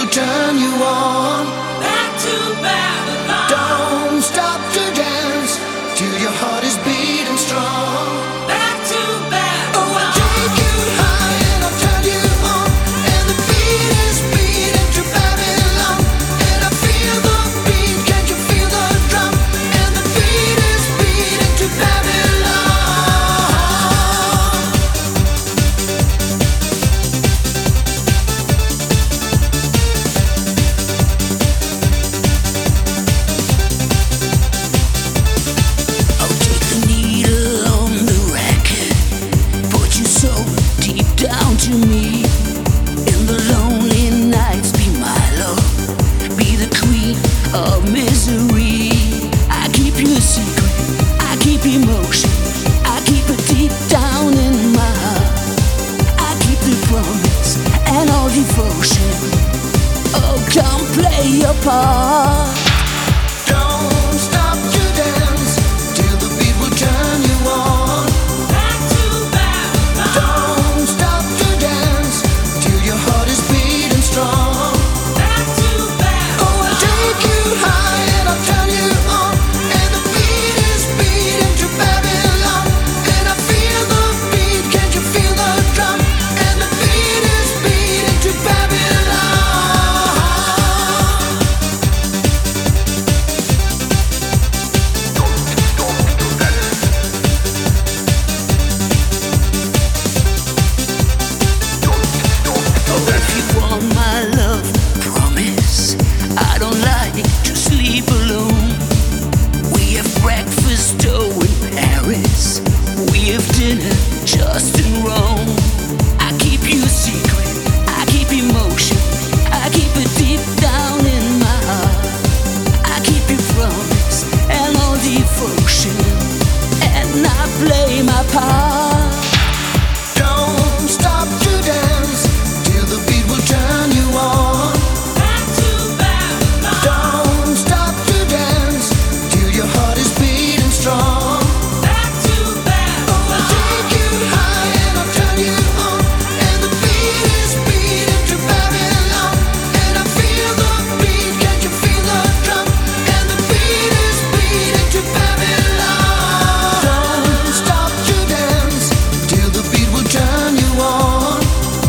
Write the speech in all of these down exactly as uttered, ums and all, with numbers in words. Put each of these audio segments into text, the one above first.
turn you on. Back to Babylon. Don't stop to dance till your heart is beating strong. Back to Babylon. Oh, I'll take you high and I'll turn you on. And the beat is beating to Babylon. And I feel the beat, can't you feel the drum? And the beat is beating to Babylon. To me in the lonely nights, be my love, be the queen of misery. I keep you a secret, I keep emotion, I keep it deep down in my heart. I keep the promise and all devotion. Oh, come play your part. Don't stop to dance till the beat will turn you on. Back to Babylon. Don't stop to dance till your heart is beating strong. Back to Babylon. Oh, I'll take you high and I'll turn you on. And the beat is beating to Babylon. And I feel the beat, can't you feel the drum? And the beat is beating to Babylon. My love, promise I don't like to sleep alone. We have breakfast oh in Paris, we have dinner just in Rome. I keep you a secret, I keep emotion, I keep it deep down in my heart. I keep you promise and all devotion, and I play my part. Don't stop to dance till the beat will turn you on. Back to Babylon. Don't stop to dance till your heart is beating strong. Back to Babylon. Oh, I'll take you high and I'll turn you on. And the beat is beating to Babylon. And I feel the beat, can't you feel the drum? And the beat is beating to Babylon. Don't stop to dance till the beat will turn you on.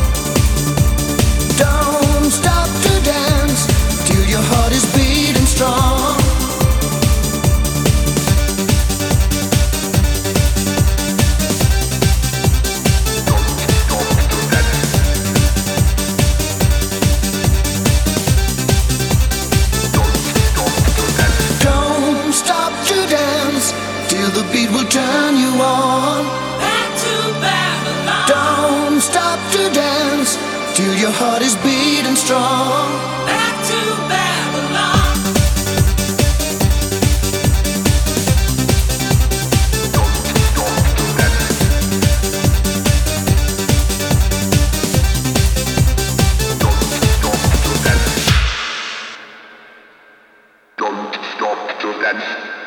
Don't stop to dance till your heart is beating strong. Don't stop to dance till the beat will turn you on. Back to Babylon. Don't stop to dance till your heart is beating strong. Back to Babylon. Don't stop to dance.